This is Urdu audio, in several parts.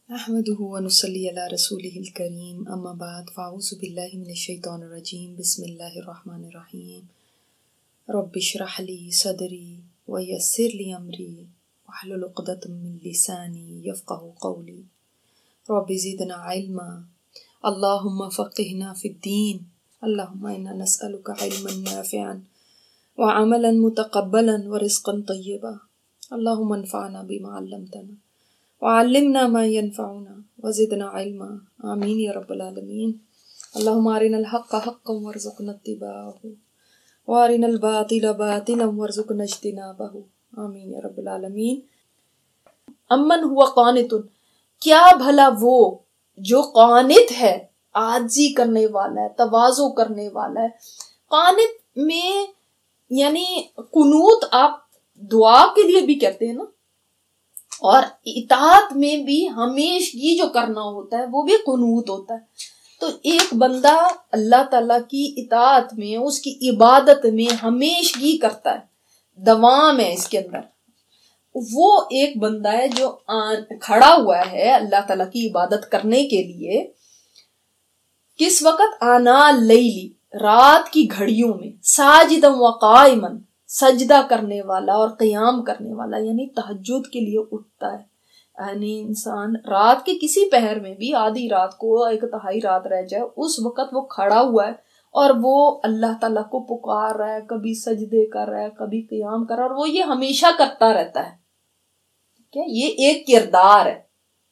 احمده ونصلي على رسوله الكريم اما بعد فاعوذ بالله من الشيطان الرجيم بسم الله الرحمن الرحيم رب اشرح لي صدري ويسر لي امري واحلل عقدة من لساني يفقهوا قولي رب زدنا علما اللهم فقهنا في الدين اللهم انا نسألك علما نافعا وعملا متقبلا ورزقا طيبا اللهم انفعنا بما علمتنا وعلمنا ما ينفعنا وزدنا علما آمين يا رب العالمين اللهم أرنا الحق حقا وارزقنا اتباعه وأرنا الباطل باطلا وارزقنا اجتنابه آمین یا رب العالمین۔ امن ہوا قانت، کیا بھلا وہ جو قانت ہے، عاجزی کرنے والا ہے، تواضع کرنے والا ہے۔ قانت میں یعنی قنوت آپ دعا کے لیے بھی کہتے ہیں نا، اور اطاعت میں بھی ہمیشگی جو کرنا ہوتا ہے وہ بھی قنوت ہوتا ہے۔ تو ایک بندہ اللہ تعالیٰ کی اطاعت میں، اس کی عبادت میں ہمیشگی کرتا ہے، دوام ہے اس کے اندر، وہ ایک بندہ ہے جو کھڑا ہوا ہے اللہ تعالیٰ کی عبادت کرنے کے لیے۔ کس وقت؟ آنا لیلی، رات کی گھڑیوں میں، ساجدا و قائما، سجدہ کرنے والا اور قیام کرنے والا، یعنی تہجد کے لیے اٹھتا ہے۔ یعنی انسان رات کے کسی پہر میں بھی، آدھی رات کو، ایک تہائی رات رہ جائے، اس وقت وہ کھڑا ہوا ہے اور وہ اللہ تعالیٰ کو پکار رہا ہے، کبھی سجدے کر رہا ہے، کبھی قیام کر رہا ہے، اور وہ یہ ہمیشہ کرتا رہتا ہے۔ ٹھیک ہے، یہ ایک کردار ہے۔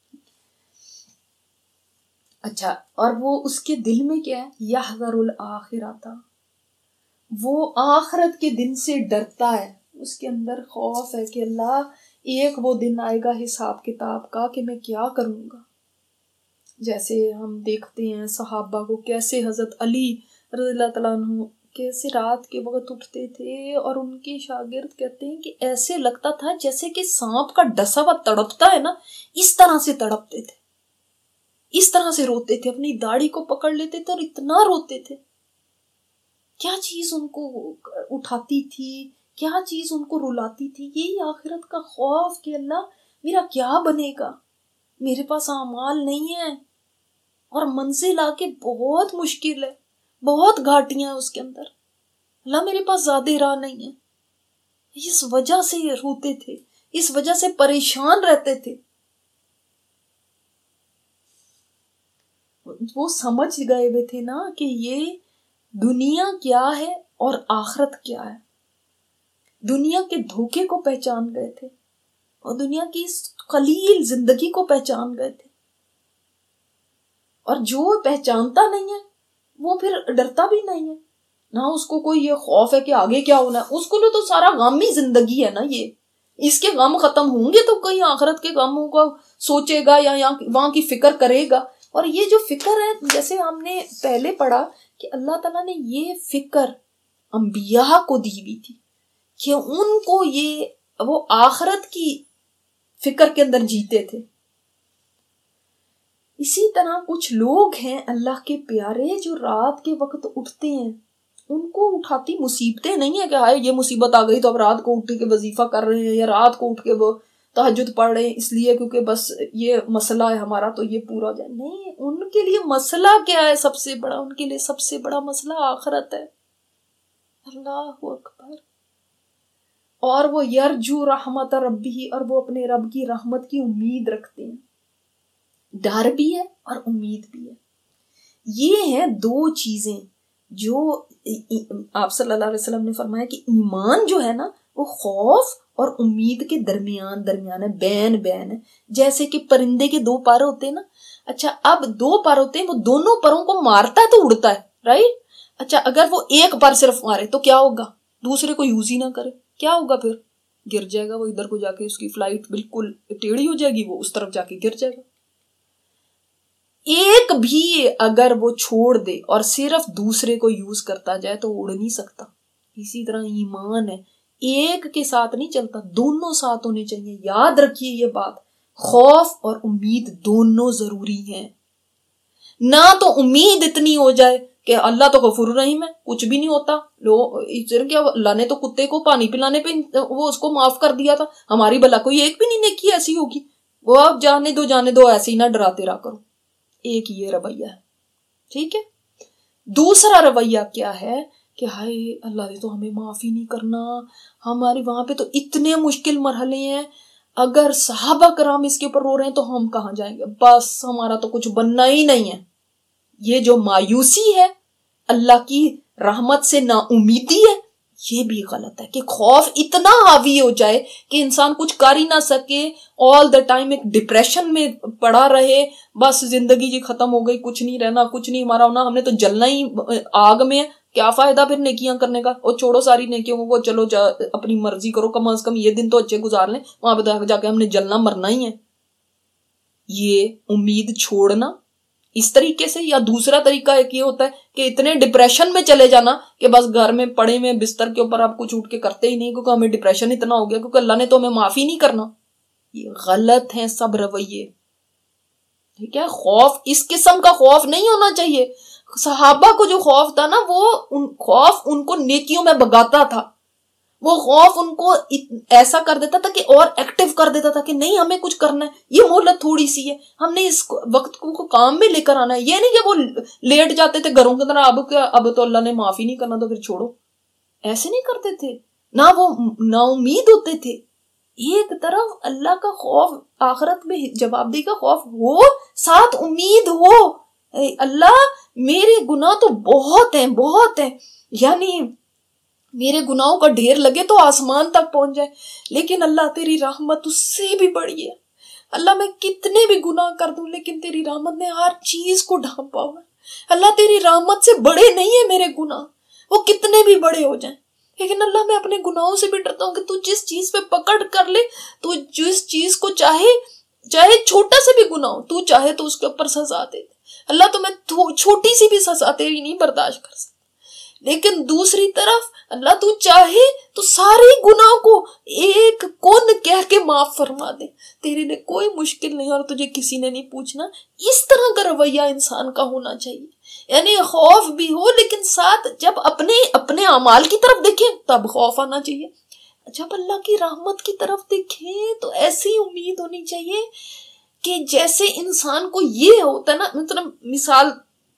اچھا، اور وہ اس کے دل میں کیا ہے؟ یحذر الآخرۃ، وہ آخرت کے دن سے ڈرتا ہے، اس کے اندر خوف ہے کہ اللہ ایک وہ دن آئے گا حساب کتاب کا کہ میں کیا کروں گا۔ جیسے ہم دیکھتے ہیں صحابہ کو، کیسے حضرت علی رضی اللہ تعالیٰ عنہ کیسے رات کے وقت اٹھتے تھے، اور ان کے شاگرد کہتے ہیں کہ ایسے لگتا تھا جیسے کہ سانپ کا ڈسا ہوا تڑپتا ہے نا، اس طرح سے تڑپتے تھے، اس طرح سے روتے تھے، اپنی داڑھی کو پکڑ لیتے تھے اور اتنا روتے تھے۔ کیا چیز ان کو اٹھاتی تھی، کیا چیز ان کو رلاتی تھی؟ یہی آخرت کا خوف کہ اللہ میرا کیا بنے گا، میرے پاس اعمال نہیں ہے اور منزل آ کے بہت مشکل ہے، بہت گھاٹیاں ہیں اس کے اندر، اللہ میرے پاس زیادہ راہ نہیں ہے۔ اس وجہ سے یہ روتے تھے، اس وجہ سے پریشان رہتے تھے۔ وہ سمجھ گئے ہوئے تھے نا کہ یہ دنیا کیا ہے اور آخرت کیا ہے۔ دنیا کے دھوکے کو پہچان گئے تھے اور دنیا کی اس قلیل زندگی کو پہچان گئے تھے، اور جو پہچانتا نہیں ہے وہ پھر ڈرتا بھی نہیں ہے، نہ اس کو کوئی یہ خوف ہے کہ آگے کیا ہونا ہے۔ اس کو تو سارا غمی زندگی ہے نا، یہ اس کے غم ختم ہوں گے تو کہیں آخرت کے غموں کو سوچے گا یا وہاں کی فکر کرے گا۔ اور یہ جو فکر ہے، جیسے ہم نے پہلے پڑھا کہ اللہ تعالیٰ نے یہ فکر انبیاء کو دی ہوئی تھی کہ ان کو وہ آخرت کی فکر کے اندر جیتے تھے۔ اسی طرح کچھ لوگ ہیں اللہ کے پیارے جو رات کے وقت اٹھتے ہیں، ان کو اٹھاتی مصیبتیں نہیں ہیں کہ ہائے یہ مصیبت آ گئی تو اب رات کو اٹھ کے وظیفہ کر رہے ہیں، یا رات کو اٹھ کے وہ تہجد پڑھ رہے ہیں اس لیے کیونکہ بس یہ مسئلہ ہے ہمارا تو یہ پورا ہو جائے۔ نہیں، ان کے لیے مسئلہ کیا ہے؟ سب سے بڑا، ان کے لیے سب سے بڑا مسئلہ آخرت ہے۔ اللہ اکبر۔ اور وہ یرجو رحمت ربی، اور وہ اپنے رب کی رحمت کی امید رکھتے ہیں۔ ڈر بھی ہے اور امید بھی ہے۔ یہ ہیں دو چیزیں جو آپ صلی اللہ علیہ وسلم نے فرمایا کہ ایمان جو ہے نا وہ خوف اور امید کے درمیان ہے، بین ہے۔ جیسے کہ پرندے کے دو پر ہوتے ہیں نا، اچھا اب دو پر ہوتے ہیں، وہ دونوں پروں کو مارتا ہے تو اڑتا ہے، رائٹ؟ اچھا اگر وہ ایک پر صرف مارے تو کیا ہوگا؟ دوسرے کو یوز ہی نہ کرے، کیا ہوگا؟ پھر گر جائے گا، وہ ادھر کو جا کے اس کی فلائٹ بالکل ٹیڑھی ہو جائے گی، وہ اس طرف جا کے گر جائے گا۔ ایک بھی اگر وہ چھوڑ دے اور صرف دوسرے کو یوز کرتا جائے تو اڑ نہیں سکتا۔ اسی طرح ایمان ہے، ایک کے ساتھ نہیں چلتا، دونوں ساتھ ہونے چاہیے۔ یاد رکھیے یہ بات، خوف اور امید دونوں ضروری ہیں۔ نہ تو امید اتنی ہو جائے کہ اللہ تو غفور رحیم ہے، کچھ بھی نہیں ہوتا، کیا اللہ نے تو کتے کو پانی پلانے پہ وہ اس کو معاف کر دیا تھا، ہماری بھلا کوئی ایک بھی نہیں نیکی ایسی ہوگی، وہ اب جانے دو ایسے ہی نہ ڈراتے رہا کرو. ایک یہ رویہ ہے. ٹھیک ہے. دوسرا رویہ کیا ہے کہ ہائے اللہ نے تو ہمیں معاف ہی نہیں کرنا, ہمارے وہاں پہ تو اتنے مشکل مرحلے ہیں, اگر صحابہ کرام اس کے اوپر رو رہے ہیں تو ہم کہاں جائیں گے, بس ہمارا تو کچھ بننا ہی نہیں ہے. یہ جو مایوسی ہے, اللہ کی رحمت سے نا امیدی ہے, یہ بھی غلط ہے. کہ خوف اتنا حاوی ہو جائے کہ انسان کچھ کر ہی نہ سکے, آل دا ٹائم ایک ڈپریشن میں پڑا رہے, بس زندگی جی ختم ہو گئی, کچھ نہیں رہنا, کچھ نہیں ہمارا ہونا, ہم نے تو جلنا ہی آگ میں, کیا فائدہ پھر نیکیاں کرنے کا, اور چھوڑو ساری نیکیوں کو, چلو اپنی مرضی کرو, کم از کم یہ دن تو اچھے گزار لیں, وہاں پہ جا کے ہم نے جلنا مرنا ہی ہے. یہ امید چھوڑنا اس طریقے سے. یا دوسرا طریقہ ایک یہ ہوتا ہے کہ اتنے ڈپریشن میں چلے جانا کہ بس گھر میں پڑے ہوئے بستر کے اوپر آپ کچھ اٹھ کے کرتے ہی نہیں, کیونکہ ہمیں ڈپریشن اتنا ہو گیا, کیونکہ اللہ نے تو ہمیں معافی نہیں کرنا. یہ غلط ہیں سب رویے. ٹھیک ہے. خوف اس قسم کا خوف نہیں ہونا چاہیے. صحابہ کو جو خوف تھا نا, وہ خوف ان کو نیکیوں میں بھگاتا تھا. وہ خوف ان کو ایسا کر دیتا تھا کہ اور ایکٹیو کر دیتا تھا کہ نہیں ہمیں کچھ کرنا ہے, یہ مہلت تھوڑی سی ہے, ہم نے اس وقت کو کام میں لے کر آنا ہے. یہ نہیں کہ وہ لیٹ جاتے تھے گھروں کی طرح, اب تو اللہ نے معافی نہیں کرنا تو پھر چھوڑو, ایسے نہیں کرتے تھے. نہ وہ نا امید ہوتے تھے. ایک طرف اللہ کا خوف, آخرت میں جواب دہی کا خوف ہو, ساتھ امید ہو, اللہ میرے گناہ تو بہت ہیں, یعنی میرے گناہوں کا ڈھیر لگے تو آسمان تک پہنچ جائے, لیکن اللہ تیری رحمت اس سے بھی بڑی ہے. اللہ میں کتنے بھی گناہ کر دوں لیکن تیری رحمت نے ہر چیز کو ڈھانپا ہوا ہے. اللہ تیری رحمت سے بڑے نہیں ہیں میرے گناہ, وہ کتنے بھی بڑے ہو جائیں, لیکن اللہ میں اپنے گناہوں سے بھی ڈرتا ہوں کہ تو جس چیز پہ پکڑ کر لے, تو جس چیز کو چاہے چھوٹا سے بھی گناہ ہو, تو چاہے تو اس کے اوپر سزا دے دے. اللہ تو میں چھوٹی سی بھی سزا تیری نہیں برداشت کر سکتا, لیکن دوسری طرف اللہ تو چاہے تو سارے گناہ کو ایک کون کہہ کے معاف فرما دے. تیرے لیے کوئی مشکل نہیں اور تجھے کسی نے نہیں پوچھنا. اس طرح کا رویہ انسان کا ہونا چاہیے. یعنی خوف بھی ہو لیکن ساتھ جب اپنے اعمال کی طرف دیکھیں تب خوف آنا چاہیے, جب اللہ کی رحمت کی طرف دیکھیں تو ایسی امید ہونی چاہیے کہ جیسے انسان کو یہ ہوتا ہے نا, مطلب مثال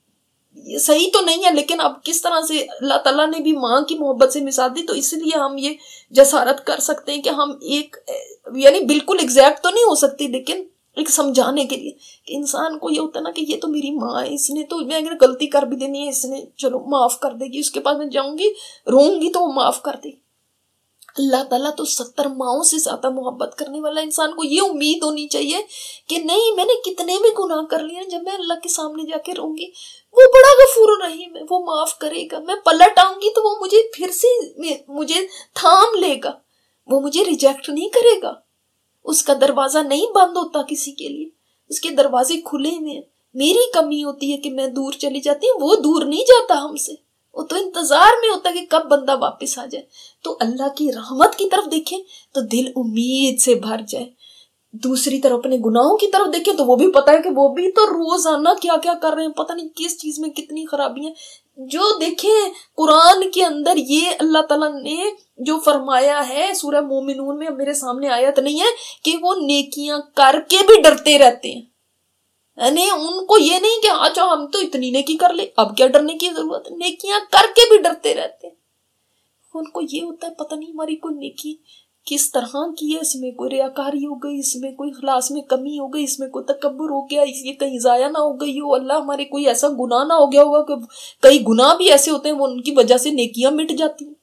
صحیح تو نہیں ہے لیکن اب کس طرح سے اللہ تعالیٰ نے بھی ماں کی محبت سے مثال دی, تو اس لیے ہم یہ جسارت کر سکتے ہیں کہ ہم ایک یعنی بالکل ایگزیکٹ تو نہیں ہو سکتی لیکن ایک سمجھانے کے لیے کہ انسان کو یہ ہوتا ہے نا کہ یہ تو میری ماں ہے, اس نے تو میں اگر غلطی کر بھی دینی ہے, اس نے چلو معاف کر دے گی, اس کے پاس میں جاؤں گی روں گی تو وہ معاف کر دے گی. اللہ تعالیٰ تو 70 ماؤں سے زیادہ محبت کرنے والا. انسان کو یہ امید ہونی چاہیے کہ نہیں میں نے کتنے بھی گناہ کر لیے, جب میں اللہ کے سامنے جا کے رہوں گی وہ بڑا غفور الرحیم ہے, وہ معاف کرے گا. میں پلٹ آؤں گی تو وہ مجھے پھر سے مجھے تھام لے گا, وہ مجھے ریجیکٹ نہیں کرے گا. اس کا دروازہ نہیں بند ہوتا کسی کے لیے, اس کے دروازے کھلے ہوئے ہیں. میری کمی ہوتی ہے کہ میں دور چلی جاتی ہوں, وہ دور نہیں جاتا ہم سے, وہ تو انتظار میں ہوتا ہے کہ کب بندہ واپس آ جائے. تو اللہ کی رحمت کی طرف دیکھیں تو دل امید سے بھر جائے. دوسری طرف اپنے گناہوں کی طرف دیکھیں تو وہ بھی پتا ہے کہ وہ بھی تو روزانہ کیا کیا کر رہے ہیں, پتہ نہیں کس چیز میں کتنی خرابی ہیں. جو دیکھیں قرآن کے اندر یہ اللہ تعالیٰ نے جو فرمایا ہے سورہ مومنون میں, میرے سامنے آیت نہیں ہے, کہ وہ نیکیاں کر کے بھی ڈرتے رہتے ہیں. یعنی ان کو یہ نہیں کہ اچھا ہم تو اتنی نیکی کر لے, اب کیا ڈرنے کی ضرورت ہے, نیکیاں کر کے بھی ڈرتے رہتے ہیں. ان کو یہ ہوتا ہے پتہ نہیں ہماری کوئی نیکی کس طرح کی ہے, اس میں کوئی ریاکاری ہو گئی, اس میں کوئی اخلاص میں کمی ہو گئی, اس میں کوئی تکبر ہو گیا, یہ کہیں ضائع نہ ہو گئی ہو, اللہ ہمارے کوئی ایسا گناہ نہ ہو گیا ہوگا. کہ کئی گناہ بھی ایسے ہوتے ہیں وہ ان کی وجہ سے نیکیاں مٹ جاتی ہیں.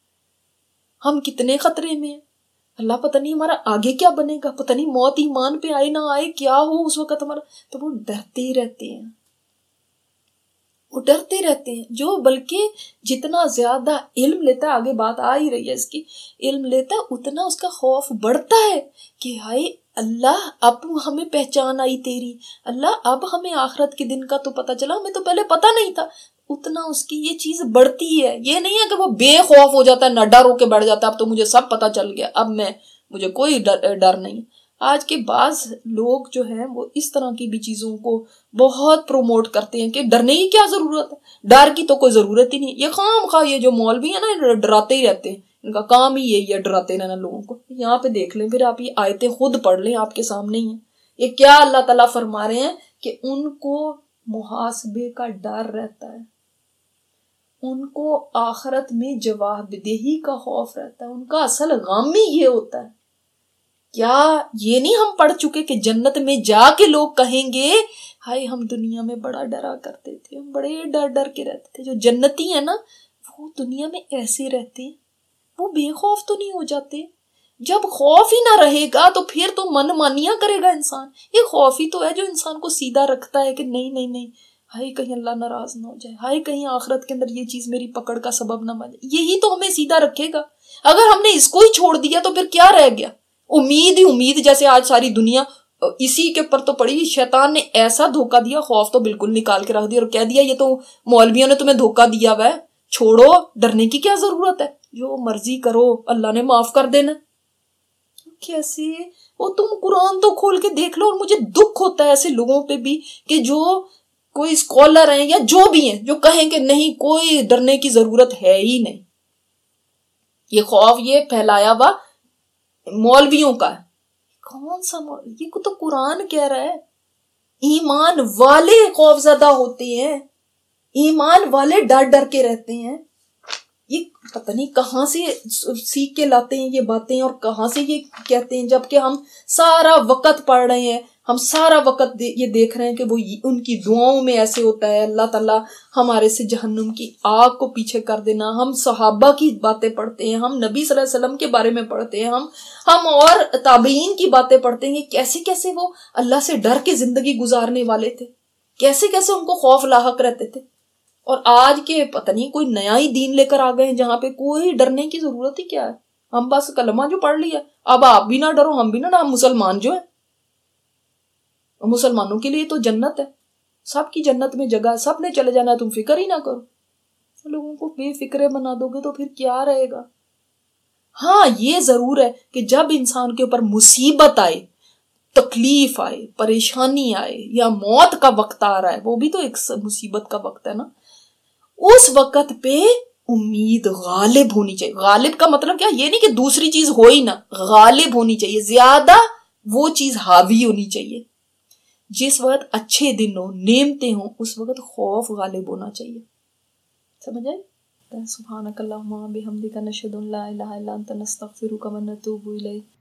ہم کتنے خطرے میں ہیں, اللہ پتہ نہیں ہمارا آگے کیا بنے گا, پتہ نہیں موت ایمان پہ آئے نہ آئے, کیا ہو اس وقت ہمارا. تو وہ ڈرتے رہتے ہیں, وہ ڈرتے رہتے ہیں. جو بلکہ جتنا زیادہ علم لیتا ہے, آگے بات آ ہی رہی ہے اس کی, علم لیتا ہے اتنا اس کا خوف بڑھتا ہے کہ ہائے اللہ اب ہمیں پہچان آئی تیری, اللہ اب ہمیں آخرت کے دن کا تو پتہ چلا, ہمیں تو پہلے پتہ نہیں تھا. اتنا اس کی یہ چیز بڑھتی ہے. یہ نہیں ہے کہ وہ بے خوف ہو جاتا ہے, نہ ڈر ہو کے بیٹھ جاتا ہے اب تو مجھے سب پتہ چل گیا, اب مجھے کوئی ڈر نہیں. آج کے بعض لوگ جو ہیں وہ اس طرح کی بھی چیزوں کو بہت پروموٹ کرتے ہیں کہ ڈرنے کی کیا ضرورت ہے, ڈر کی تو کوئی ضرورت ہی نہیں. یہ خام خواہ یہ جو مولوی ہیں نا ڈراتے ہی رہتے ہیں, ان کا کام ہی یہی ہے ڈراتے رہنا لوگوں کو. یہاں پہ دیکھ لیں, پھر آپ یہ آیتیں خود پڑھ لیں, آپ کے سامنے ہی ہیں. یہ کیا اللہ تعالیٰ فرما رہے ہیں کہ ان کو محاسبے کا ڈر رہتا ہے، ان کو آخرت میں جواب دہی کا خوف رہتا ہے، ان کا اصل غم ہی یہ ہوتا ہے۔ کیا یہ نہیں ہم پڑھ چکے کہ جنت میں جا کے لوگ کہیں گے ہائے ہم دنیا میں بڑا ڈرا کرتے تھے، ہم بڑے ڈر ڈر کے رہتے تھے۔ جو جنتی ہیں نا وہ دنیا میں ایسے رہتے ہیں، وہ بے خوف تو نہیں ہو جاتے۔ جب خوف ہی نہ رہے گا تو پھر تو من مانیاں کرے گا انسان۔ یہ خوف ہی تو ہے جو انسان کو سیدھا رکھتا ہے کہ نہیں نہیں نہیں، ہائے کہیں اللہ ناراض نہ ہو جائے، ہائے کہیں آخرت کے اندر یہ چیز میری پکڑ کا سبب نہ بن جائے۔ یہی تو ہمیں سیدھا رکھے گا۔ اگر ہم نے اس کو ہی چھوڑ دیا تو پھر کیا رہ گیا؟ امید ہی امید، جیسے آج ساری دنیا اسی کے اوپر تو پڑی۔ شیطان نے ایسا دھوکہ دیا، خوف تو بالکل نکال کے رکھ دیا اور کہہ دیا یہ تو مولویوں نے تمہیں دھوکہ دیا ہوا ہے، چھوڑو، ڈرنے کی کیا ضرورت ہے، جو مرضی کرو اللہ نے معاف کر دینا۔ کیسے؟ وہ تم قرآن تو کھول کے دیکھ لو۔ اور مجھے دکھ ہوتا ہے ایسے لوگوں پہ بھی کہ جو کوئی اسکالر ہیں یا جو بھی ہیں جو کہیں کہ نہیں کوئی ڈرنے کی ضرورت ہے ہی نہیں، یہ خوف یہ پھیلایا ہوا مولویوں کا ہے۔ کون سا مولوی؟ یہ تو قرآن کہہ رہا ہے ایمان والے خوف زدہ ہوتے ہیں، ایمان والے ڈر ڈر کے رہتے ہیں۔ یہ پتہ نہیں کہاں سے سیکھ کے لاتے ہیں یہ باتیں اور کہاں سے یہ کہتے ہیں، جبکہ ہم سارا وقت پڑھ رہے ہیں، ہم سارا وقت یہ دیکھ رہے ہیں کہ وہ ان کی دعاؤں میں ایسے ہوتا ہے اللہ تعالیٰ ہمارے سے جہنم کی آگ کو پیچھے کر دینا۔ ہم صحابہ کی باتیں پڑھتے ہیں، ہم نبی صلی اللہ علیہ وسلم کے بارے میں پڑھتے ہیں، ہم اور تابعین کی باتیں پڑھتے ہیں، کیسے کیسے وہ اللہ سے ڈر کے زندگی گزارنے والے تھے، کیسے کیسے ان کو خوف لاحق رہتے تھے۔ اور آج کے پتہ نہیں کوئی نیا ہی دین لے کر آ گئے ہیں جہاں پہ کوئی ڈرنے کی ضرورت ہی کیا ہے۔ ہم بس کلمہ جو پڑھ لیا، اب آپ بھی نہ ڈرو ہم بھی نہ ڈرو، ہم مسلمان جو ہیں، مسلمانوں کے لیے تو جنت ہے، سب کی جنت میں جگہ ہے، سب نے چلے جانا ہے، تم فکر ہی نہ کرو۔ لوگوں کو بے فکرے بنا دو گے تو پھر کیا رہے گا؟ ہاں یہ ضرور ہے کہ جب انسان کے اوپر مصیبت آئے، تکلیف آئے، پریشانی آئے یا موت کا وقت آ رہا ہے، وہ بھی تو ایک مصیبت کا وقت ہے نا، اس وقت پہ امید غالب ہونی چاہیے۔ غالب کا مطلب کیا؟ یہ نہیں کہ دوسری چیز ہو ہی نہ، غالب ہونی چاہیے، زیادہ وہ چیز حاوی ہونی چاہیے۔ جس وقت اچھے دن ہوں، نعمتیں ہوں، اس وقت خوف غالب ہونا چاہیے۔ سمجھ آئے؟ سبحانک اللہم و بحمدک نشہد ان لا الہ الا انت نستغفرک و نتوب الیک۔